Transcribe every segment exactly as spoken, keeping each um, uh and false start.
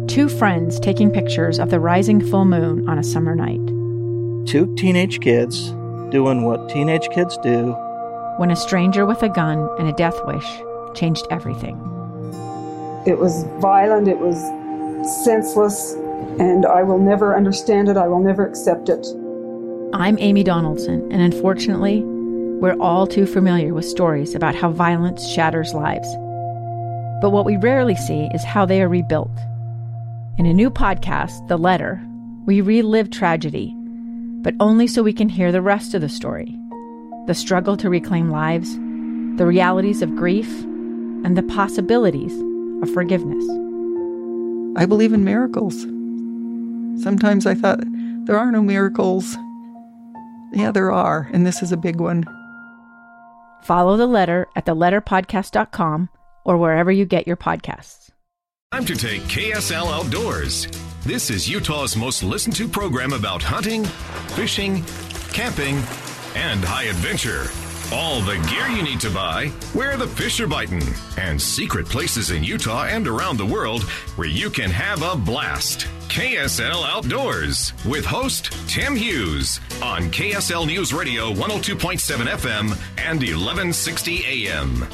Two friends taking pictures of the rising full moon on a summer night. Two teenage kids doing what teenage kids do. When a stranger with a gun and a death wish changed everything. It was violent, it was senseless, and I will never understand it, I will never accept it. I'm Amy Donaldson, and unfortunately, we're all too familiar with stories about how violence shatters lives. But what we rarely see is how they are rebuilt. In a new podcast, The Letter, we relive tragedy, but only so we can hear the rest of the story. The struggle to reclaim lives, the realities of grief, and the possibilities of forgiveness. I believe in miracles. Sometimes I thought, there are no miracles. Yeah, there are, and this is a big one. Follow The Letter at the letter podcast dot com or wherever you get your podcasts. Time to take K S L Outdoors. This is Utah's most listened to program about hunting, fishing, camping, and high adventure. All the gear you need to buy, where the fish are biting, and secret places in Utah and around the world where you can have a blast. K S L Outdoors with host Tim Hughes on K S L News Radio one oh two point seven F M and eleven sixty A M.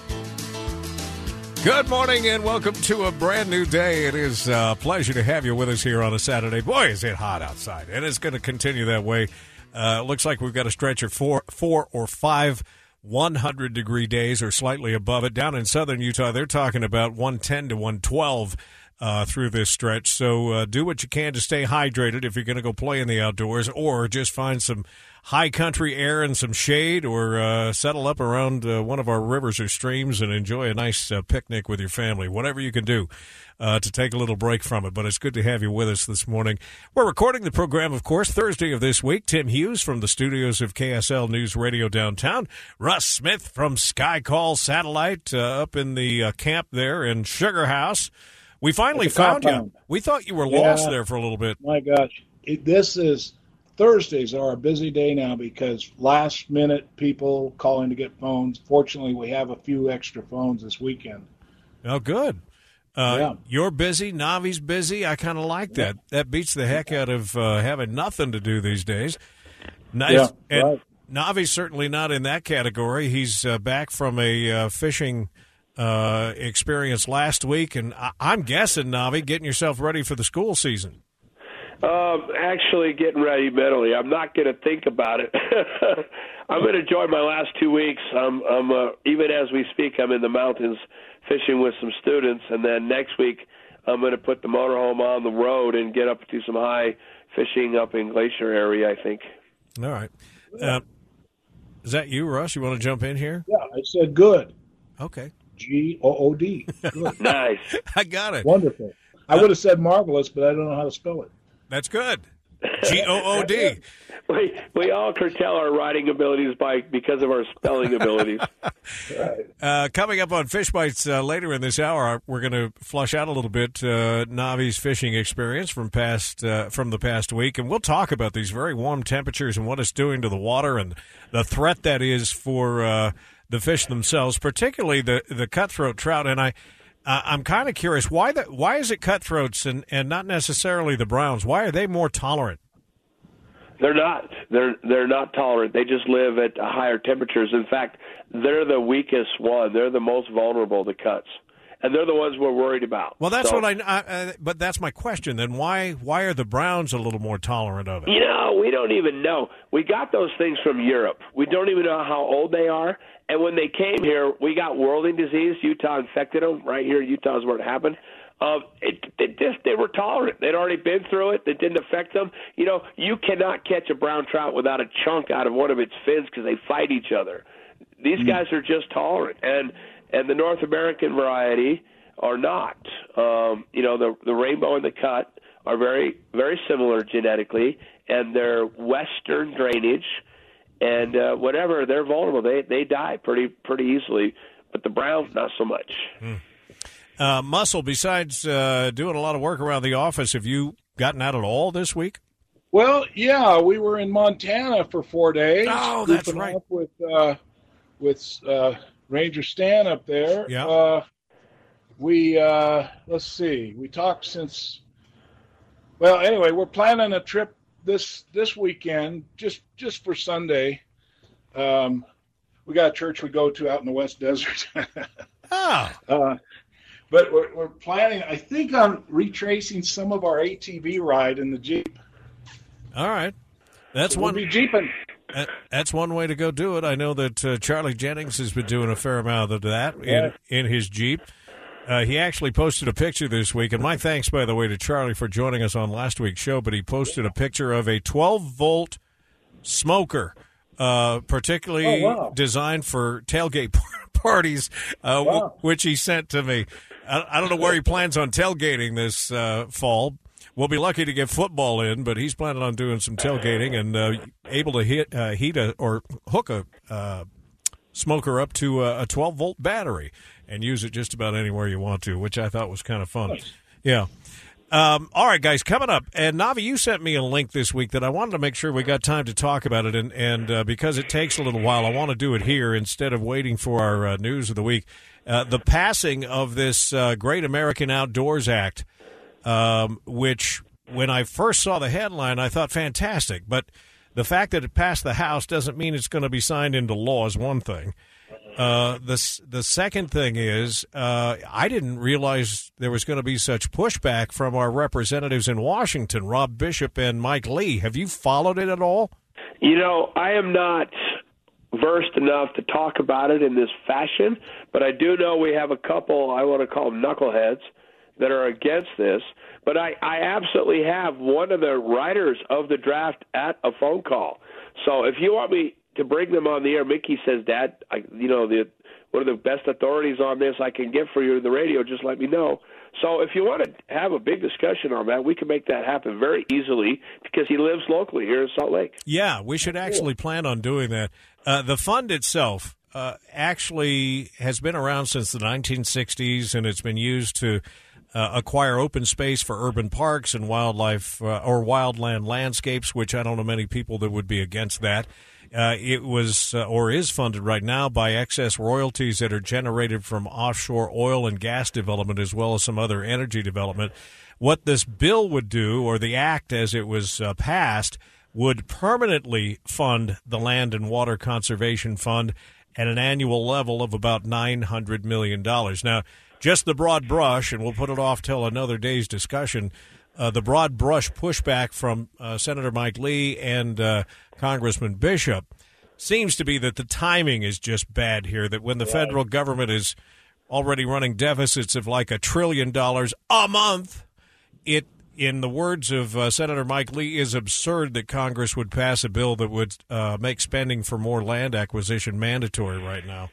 Good morning and welcome to a brand new day. It is a pleasure to have you with us here on a Saturday. Boy, is it hot outside, and it's going to continue that way. Uh, it looks like we've got a stretch of four, four or five one hundred degree days or slightly above it. Down in southern Utah, they're talking about one ten to one twelve uh, through this stretch. So uh, do what you can to stay hydrated if you're going to go play in the outdoors, or just find some high country air and some shade, or uh, settle up around uh, one of our rivers or streams and enjoy a nice uh, picnic with your family. Whatever you can do uh, to take a little break from it. But it's good to have you with us this morning. We're recording the program, of course, Thursday of this week. Tim Hughes from the studios of K S L News Radio downtown. Russ Smith from Sky Call Satellite uh, up in the uh, camp there in Sugar House. We finally found compound. you. We thought you were Yeah. lost there for a little bit. My gosh. It, this is Thursdays are a busy day now because last minute people calling to get phones. Fortunately, we have a few extra phones this weekend. Oh, good. Uh, Yeah. You're busy. Navi's busy. I kind of like that. That beats the heck out of uh, having nothing to do these days. Nice. Yeah, And right. Navi's certainly not in that category. He's uh, back from a uh, fishing uh, experience last week, and I- I'm guessing, Navi, getting yourself ready for the school season. Um, actually getting ready mentally. I'm not going to think about it. I'm going to enjoy my last two weeks. I'm, I'm uh, even as we speak, I'm in the mountains fishing with some students, and then next week I'm going to put the motorhome on the road and get up to some high fishing up in Glacier area, I think. All right. Uh, is that you, Russ? You want to jump in here? Yeah, I said good. Okay. G O O D. Good. Nice. I got it. Wonderful. I would have said marvelous, but I don't know how to spell it. That's good. G O O D. We we all curtail our writing abilities by because of our spelling abilities. Right. Uh, coming up on Fish Bites uh, later in this hour, we're going to flush out a little bit uh, Navi's fishing experience from past uh, from the past week, and we'll talk about these very warm temperatures and what it's doing to the water and the threat that is for uh, the fish themselves, particularly the the cutthroat trout. And I. Uh, I'm kind of curious, why the, why is it cutthroats and, and not necessarily the browns? Why are they more tolerant? They're not. They're they're not tolerant. They just live at higher temperatures. In fact, they're the weakest one. They're the most vulnerable to cuts, and they're the ones we're worried about. Well, that's So, what I. I uh, but that's my question. Then why why are the browns a little more tolerant of it? You know, we don't even know. We got those things from Europe. We don't even know how old they are. And when they came here, we got worlding disease. Utah infected them. Right here in Utah is where it happened. Um, it, it just they were tolerant. They'd already been through it. It didn't affect them. You know, you cannot catch a brown trout without a chunk out of one of its fins because they fight each other. These Mm. guys are just tolerant, and and the North American variety are not. Um, you know, the the rainbow and the cut are very very similar genetically, and they're western drainage. And uh, whatever, they're vulnerable. They they die pretty pretty easily, but the browns not so much. Mm. Uh, Muscle, besides uh, doing a lot of work around the office, have you gotten out at all this week? Well, yeah, we were in Montana for four days. Oh, that's goofing right. off With uh, with uh, Ranger Stan up there. Yeah. Uh, we uh, let's see. We talked since. Well, anyway, we're planning a trip this this weekend, just just for Sunday. Um, we got a church we go to out in the West Desert. Oh. Uh, but we're, we're planning, I think, on retracing some of our A T V ride in the Jeep. All right. That's so one. We'll be Jeeping. That, that's one way to go do it. I know that uh, Charlie Jennings has been doing a fair amount of that Yeah. in, in his Jeep. Uh, he actually posted a picture this week, and my thanks, by the way, to Charlie for joining us on last week's show, but he posted a picture of a twelve-volt smoker, uh, particularly Oh, wow. designed for tailgate parties, uh, Wow. w- which he sent to me. I, I don't know where he plans on tailgating this uh, fall. We'll be lucky to get football in, but he's planning on doing some tailgating and uh, able to hit, uh, heat a, or hook a uh, smoker up to a, a twelve-volt battery and use it just about anywhere you want to, which I thought was kind of fun. Nice. Yeah. Um, all right, guys, coming up. And, Navi, you sent me a link this week that I wanted to make sure we got time to talk about it. And, and uh, because it takes a little while, I want to do it here instead of waiting for our uh, news of the week. Uh, the passing of this uh, Great American Outdoors Act, um, which when I first saw the headline, I thought fantastic. But the fact that it passed the House doesn't mean it's going to be signed into law is one thing. Uh, the the second thing is, uh, I didn't realize there was going to be such pushback from our representatives in Washington, Rob Bishop and Mike Lee. Have you followed it at all? You know, I am not versed enough to talk about it in this fashion, but I do know we have a couple, I want to call them knuckleheads, that are against this. But I, I absolutely have one of the writers of the draft at a phone call. So if you want me to bring them on the air, Mickey says, Dad, I, you know, the one of the best authorities on this I can get for you in the radio, just let me know. So if you want to have a big discussion on that, we can make that happen very easily because he lives locally here in Salt Lake. Yeah, we should actually plan on doing that. Uh, the fund itself uh, actually has been around since the nineteen sixties, and it's been used to uh, acquire open space for urban parks and wildlife uh, or wildland landscapes, which I don't know many people that would be against that. Uh, it was uh, or is funded right now by excess royalties that are generated from offshore oil and gas development as well as some other energy development. What this bill would do, or the act as it was uh, passed, would permanently fund the Land and Water Conservation Fund at an annual level of about nine hundred million dollars. Now, just the broad brush, and we'll put it off till another day's discussion, uh, the broad brush pushback from uh, Senator Mike Lee and uh, Congressman Bishop seems to be that the timing is just bad here, that when the federal government is already running deficits of like a trillion dollars a month, it, in the words of uh, Senator Mike Lee, is absurd that Congress would pass a bill that would uh, make spending for more land acquisition mandatory right now.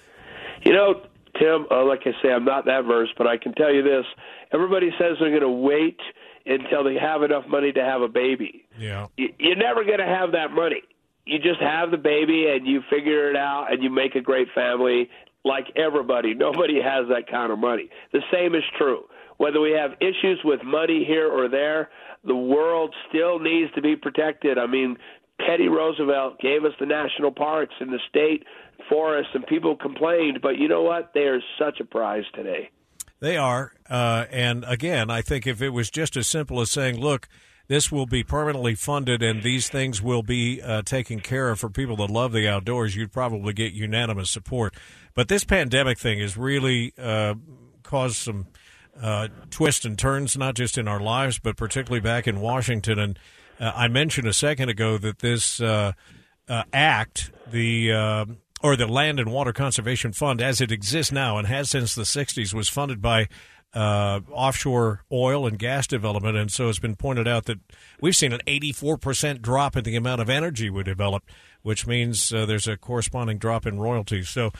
You know, Tim, uh, like I say, I'm not that versed, but I can tell you this. Everybody says they're going to wait until they have enough money to have a baby. Yeah. You're never going to have that money. You just have the baby and you figure it out and you make a great family like everybody. Nobody has that kind of money. The same is true. Whether we have issues with money here or there, the world still needs to be protected. I mean, Teddy Roosevelt gave us the national parks and the state forests, and people complained, but you know what? They are such a prize today. They are. Uh, and again, I think if it was just as simple as saying, look, this will be permanently funded and these things will be uh, taken care of for people that love the outdoors, you'd probably get unanimous support. But this pandemic thing has really uh, caused some uh, twists and turns, not just in our lives, but particularly back in Washington. And uh, I mentioned a second ago that this uh, uh, act, the uh, or the Land and Water Conservation Fund, as it exists now and has since the sixties, was funded by uh, offshore oil and gas development. And so it's been pointed out that we've seen an eighty-four percent drop in the amount of energy we develop, which means uh, there's a corresponding drop in royalties. So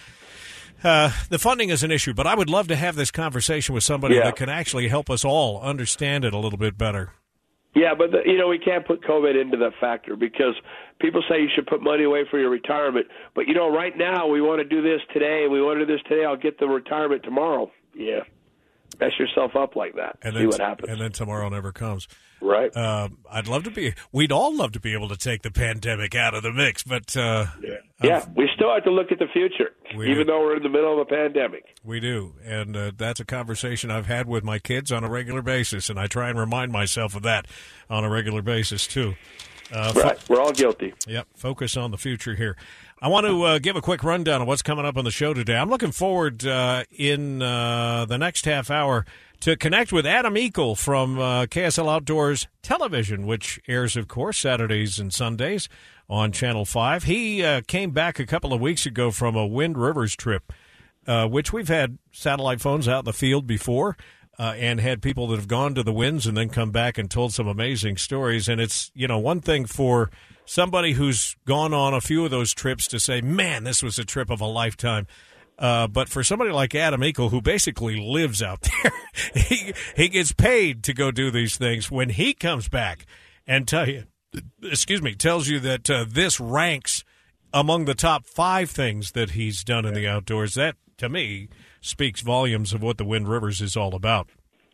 uh, the funding is an issue, but I would love to have this conversation with somebody Yeah. that can actually help us all understand it a little bit better. Yeah, but, the, you know, we can't put COVID into that factor because people say you should put money away for your retirement. But, you know, right now we want to do this today, and we want to do this today. I'll get the retirement tomorrow. Yeah. Mess yourself up like that. And See then, what happens. And then tomorrow never comes. Right. Uh, I'd love to be – we'd all love to be able to take the pandemic out of the mix, but uh, Yeah. Yeah, we still have to look at the future, even do. though we're in the middle of a pandemic. We do, and uh, that's a conversation I've had with my kids on a regular basis, and I try and remind myself of that on a regular basis, too. Uh, right, fo- we're all guilty. Yep, focus on the future here. I want to uh, give a quick rundown of what's coming up on the show today. I'm looking forward uh, in uh, the next half hour to connect with Adam Eagle from uh, K S L Outdoors Television, which airs, of course, Saturdays and Sundays on Channel five. He uh, came back a couple of weeks ago from a Wind Rivers trip, uh, which we've had satellite phones out in the field before uh, and had people that have gone to the winds and then come back and told some amazing stories. And it's, you know, one thing for somebody who's gone on a few of those trips to say, man, this was a trip of a lifetime. Uh, but for somebody like Adam Eagle, who basically lives out there, he, he gets paid to go do these things. When he comes back and tell you, excuse me, tells you that uh, this ranks among the top five things that he's done in the outdoors, that, to me, speaks volumes of what the Wind Rivers is all about.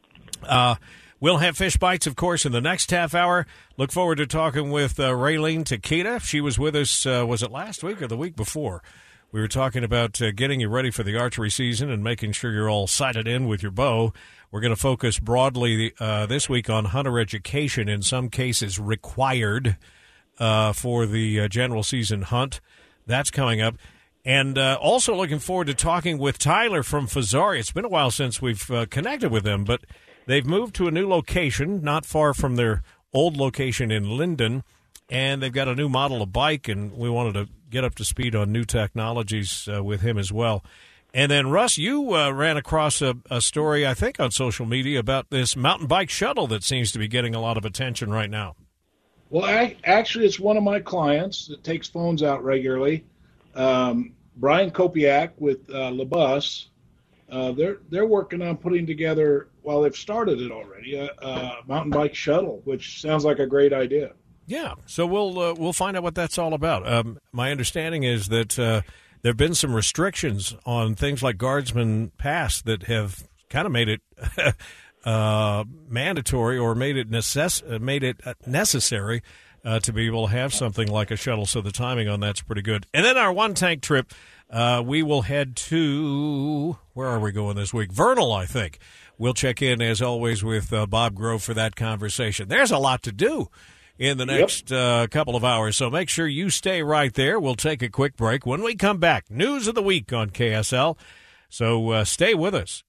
Uh, we'll have Fish Bites, of course, in the next half hour. Look forward to talking with uh, Raylene Takeda. She was with us, uh, was it last week or the week before? We were talking about uh, getting you ready for the archery season and making sure you're all sighted in with your bow. We're going to focus broadly uh, this week on hunter education, in some cases required uh, for the uh, general season hunt. That's coming up. And uh, also looking forward to talking with Tyler from Fazari. It's been a while since we've uh, connected with them, but they've moved to a new location, not far from their old location in Linden, and they've got a new model of bike, and we wanted to get up to speed on new technologies uh, with him as well. And then, Russ, you uh, ran across a, a story, I think, on social media about this mountain bike shuttle that seems to be getting a lot of attention right now. Well, I, actually, it's one of my clients that takes phones out regularly. Um, Brian Kopiak with uh, LeBus. Uh, they're they're working on putting together, well, they've started it already, a, a mountain bike shuttle, which sounds like a great idea. Yeah, so we'll uh, we'll find out what that's all about. Um, my understanding is that uh, there have been some restrictions on things like Guardsman Pass that have kind of made it uh, mandatory or made it necess- made it necessary uh, to be able to have something like a shuttle. So the timing on that's pretty good. And then our one tank trip, uh, we will head to, where are we going this week? Vernal, I think. We'll check in as always with uh, Bob Grove for that conversation. There's a lot to do in the next yep. uh, couple of hours. So make sure you stay right there. We'll take a quick break. When we come back, news of the week on K S L. So uh, stay with us.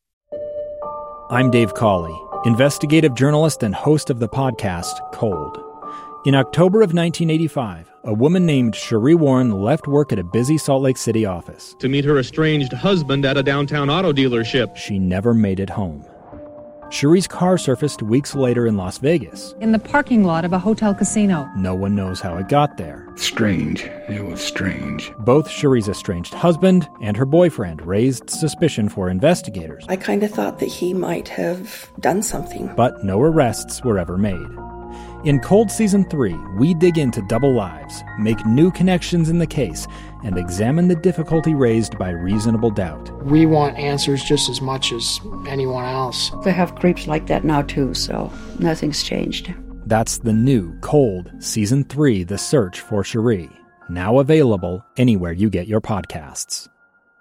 I'm Dave Cawley, investigative journalist and host of the podcast Cold. In October of nineteen eighty-five, a woman named Cherie Warren left work at a busy Salt Lake City office to meet her estranged husband at a downtown auto dealership. She never made it home. Cherie's car surfaced weeks later in Las Vegas. In the parking lot of a hotel casino. No one knows how it got there. Strange. It was strange. Both Cherie's estranged husband and her boyfriend raised suspicion for investigators. I kind of thought that he might have done something. But no arrests were ever made. In Cold Season three, we dig into double lives, make new connections in the case, and examine the difficulty raised by reasonable doubt. We want answers just as much as anyone else. They have creeps like that now too, so nothing's changed. That's the new Cold Season three, The Search for Cherie, now available anywhere you get your podcasts.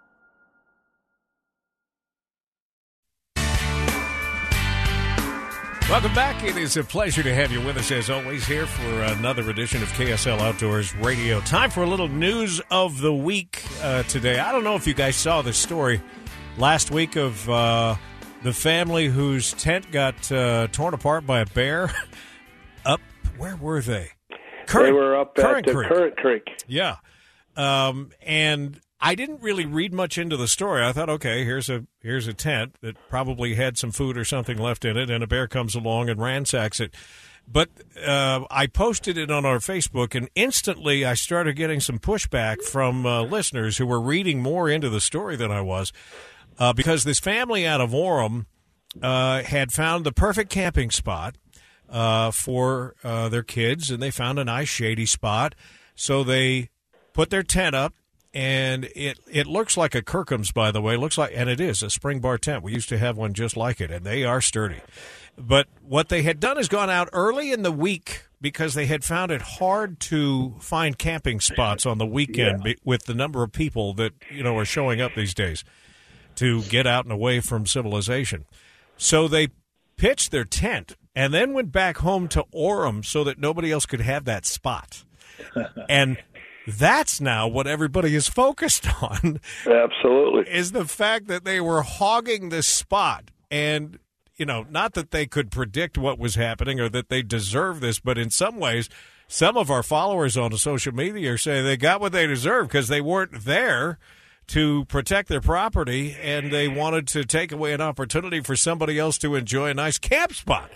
Welcome back. It is a pleasure to have you with us, as always, here for another edition of K S L Outdoors Radio. Time for a little news of the week uh, today. I don't know if you guys saw this story last week of uh, the family whose tent got uh, torn apart by a bear. Up, where were they? Current, they were up Current at the Creek. Current Creek. Yeah. Um, and I didn't really read much into the story. I thought, okay, here's a here's a tent that probably had some food or something left in it, and a bear comes along and ransacks it. But uh, I posted it on our Facebook, and instantly I started getting some pushback from uh, listeners who were reading more into the story than I was, uh, because this family out of Orem uh, had found the perfect camping spot uh, for uh, their kids, and they found a nice shady spot. So they put their tent up. And it it looks like a Kirkham's, by the way. It looks like, and it is, a spring bar tent. We used to have one just like it, and they are sturdy. But what they had done is gone out early in the week because they had found it hard to find camping spots on the weekend yeah. with the number of people that, you know, are showing up these days to get out and away from civilization. So they pitched their tent and then went back home to Orem so that nobody else could have that spot. And that's now what everybody is focused on. Absolutely. Is the fact that they were hogging this spot. And, you know, not that they could predict what was happening or that they deserve this, but in some ways, some of our followers on social media are saying they got what they deserve because they weren't there to protect their property, and they wanted to take away an opportunity for somebody else to enjoy a nice camp spot.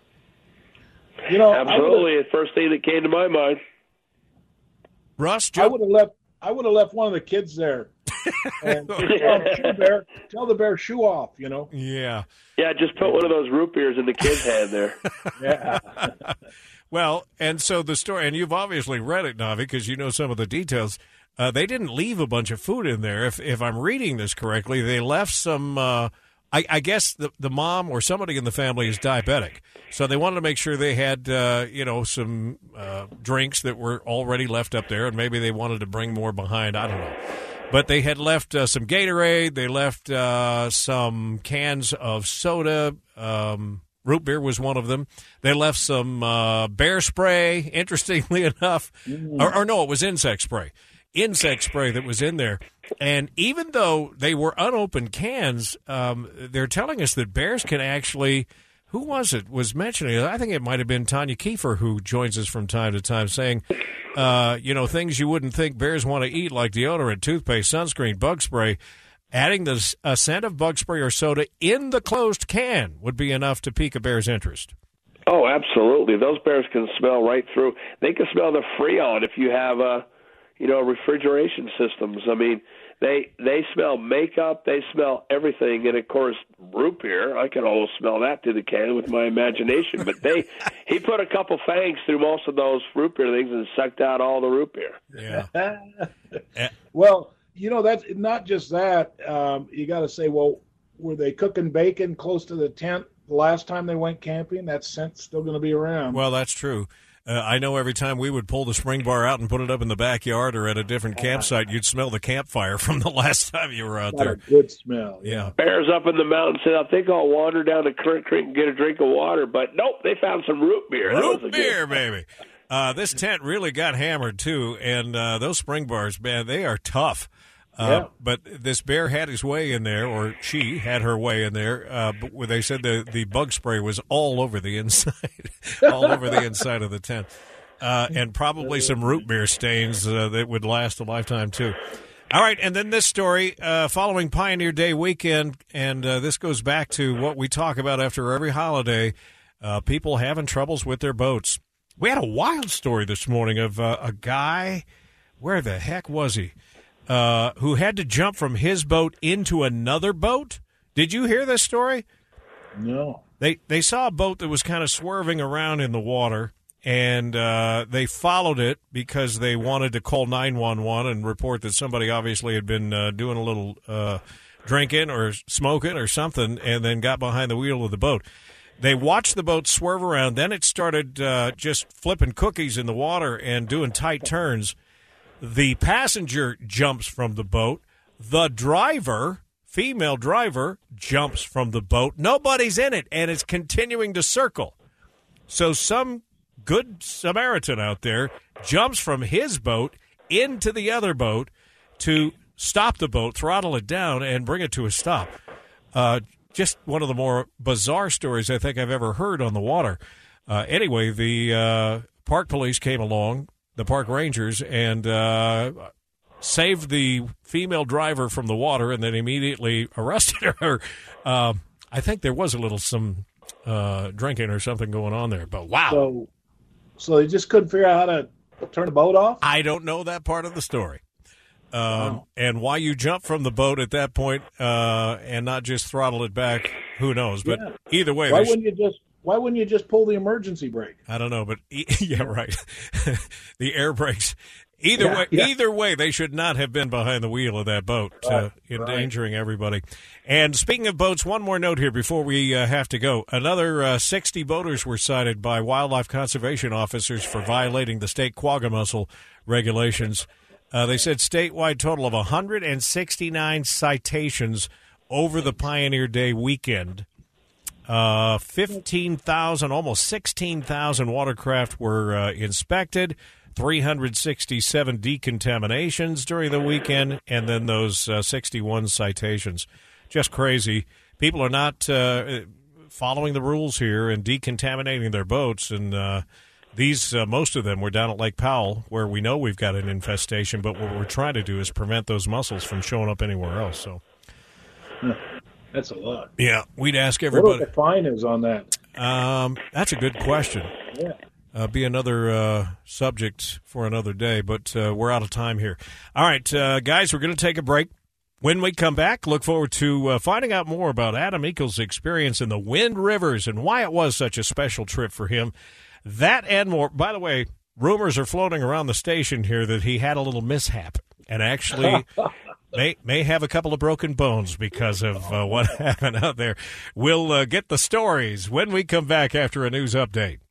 You know, absolutely. The first thing that came to my mind. Russ, I would have left. I would have left one of the kids there. And tell, the bear, tell the bear shoe off. You know. Yeah. Yeah. Just put one of those root beers in the kid's hand there. Yeah. Well, and so the story, and you've obviously read it, Navi, because you know some of the details. Uh, they didn't leave a bunch of food in there. If if I'm reading this correctly, they left some. Uh, I, I guess the the mom or somebody in the family is diabetic, so they wanted to make sure they had uh, you know some uh, drinks that were already left up there, and maybe they wanted to bring more behind. I don't know, but they had left uh, some Gatorade. They left uh, some cans of soda. Um, root beer was one of them. They left some uh, bear spray. Interestingly enough, mm. or, or no, it was insect spray. insect spray that was in there. And even though they were unopened cans, um, they're telling us that bears can actually, who was it, was mentioning it? I think it might have been Tanya Kiefer who joins us from time to time saying, uh, you know, things you wouldn't think bears want to eat like deodorant, toothpaste, sunscreen, bug spray. Adding the a scent of bug spray or soda in the closed can would be enough to pique a bear's interest. Oh, absolutely. Those bears can smell right through. They can smell the Freon if you have a, you know, refrigeration systems. I mean, they they smell makeup, they smell everything, and of course, root beer. I can almost smell that through the can with my imagination. But they, he put a couple fangs through most of those root beer things and sucked out all the root beer. Yeah. Well, you know, that's not just that. Um, you got to say, well, were they cooking bacon close to the tent the last time they went camping? That scent's still going to be around. Well, that's true. Uh, I know every time we would pull the spring bar out and put it up in the backyard or at a different campsite, you'd smell the campfire from the last time you were out Not there. A good smell. Yeah. Bears up in the mountain said, I think I'll wander down the creek and get a drink of water. But nope, they found some root beer. Root beer, baby. Uh, this tent really got hammered, too. And uh, those spring bars, man, they are tough. Uh, yeah. But this bear had his way in there, or she had her way in there. Uh, but they said the, the bug spray was all over the inside, all over the inside of the tent. Uh, and probably some root beer stains uh, that would last a lifetime, too. All right, and then this story, uh, following Pioneer Day weekend, and uh, this goes back to what we talk about after every holiday, uh, people having troubles with their boats. We had a wild story this morning of uh, a guy, where the heck was he, uh, who had to jump from his boat into another boat. Did you hear this story? No. They, they saw a boat that was kind of swerving around in the water. And uh, they followed it because they wanted to call nine one one and report that somebody obviously had been uh, doing a little uh, drinking or smoking or something and then got behind the wheel of the boat. They watched the boat swerve around. Then it started uh, just flipping cookies in the water and doing tight turns. The passenger jumps from the boat. The driver, female driver, jumps from the boat. Nobody's in it, and it's continuing to circle. So some good Samaritan out there jumps from his boat into the other boat to stop the boat, throttle it down, and bring it to a stop. Uh, just one of the more bizarre stories I think I've ever heard on the water. Uh, anyway, the uh, park police came along, the park rangers, and uh, saved the female driver from the water and then immediately arrested her. Uh, I think there was a little some uh, drinking or something going on there, but wow. So, So they just couldn't figure out how to turn the boat off? I don't know that part of the story. Um, wow. And why you jump from the boat at that point uh, and not just throttle it back, who knows? But yeah. either way. Why wouldn't you just Why wouldn't you just pull the emergency brake? I don't know, but yeah, right. The air brakes. Either Yeah, way, yeah. either way, they should not have been behind the wheel of that boat, uh, endangering everybody. And speaking of boats, one more note here before we uh, have to go. Another uh, sixty boaters were cited by wildlife conservation officers for violating the state quagga mussel regulations. Uh, they said statewide total of one hundred sixty-nine citations over the Pioneer Day weekend. Uh, fifteen thousand, almost sixteen thousand watercraft were uh, inspected. three hundred sixty-seven decontaminations during the weekend, and then those uh, sixty-one citations. Just crazy. People are not uh, following the rules here and decontaminating their boats, and uh, these, uh, most of them were down at Lake Powell, where we know we've got an infestation, but what we're trying to do is prevent those mussels from showing up anywhere else. So, That's a lot. yeah, we'd ask everybody. What the fine is on that? Um, that's a good question. Yeah. Uh, be another uh, subject for another day, but uh, we're out of time here. All right, uh, guys, we're going to take a break. When we come back, look forward to uh, finding out more about Adam Eakles' experience in the Wind Rivers and why it was such a special trip for him. That and more. By the way, rumors are floating around the station here that he had a little mishap and actually may may have a couple of broken bones because of uh, what happened out there. We'll uh, get the stories when we come back after a news update.